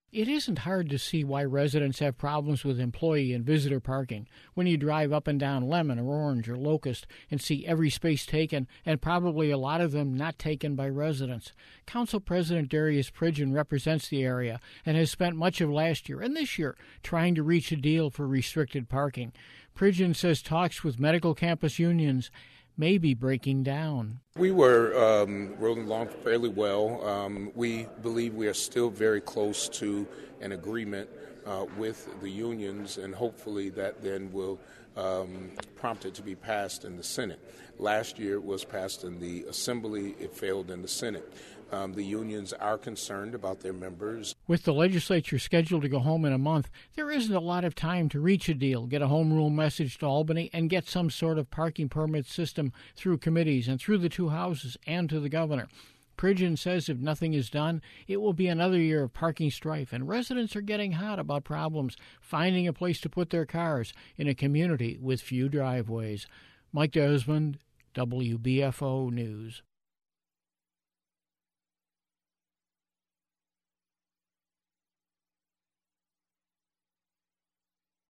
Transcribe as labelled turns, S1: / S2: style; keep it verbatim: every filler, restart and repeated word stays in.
S1: It isn't hard to see why residents have problems with employee and visitor parking when you drive up and down Lemon or Orange or Locust and see every space taken and probably a lot of them not taken by residents. Council President Darius Pridgeon represents the area and has spent much of last year and this year trying to reach a deal for restricted parking. Pridgeon says talks with medical campus unions may be breaking down.
S2: We were um, rolling along fairly well. Um, we believe we are still very close to an agreement uh, with the unions, and hopefully that then will um, prompt it to be passed in the Senate. Last year it was passed in the Assembly. It failed in the Senate. Um, the unions are concerned about their members.
S1: With the legislature scheduled to go home in a month, there isn't a lot of time to reach a deal, get a home rule message to Albany, and get some sort of parking permit system through committees and through the two houses and to the governor. Pridgeon says if nothing is done, it will be another year of parking strife, and residents are getting hot about problems finding a place to put their cars in a community with few driveways. Mike Desmond, W B F O News.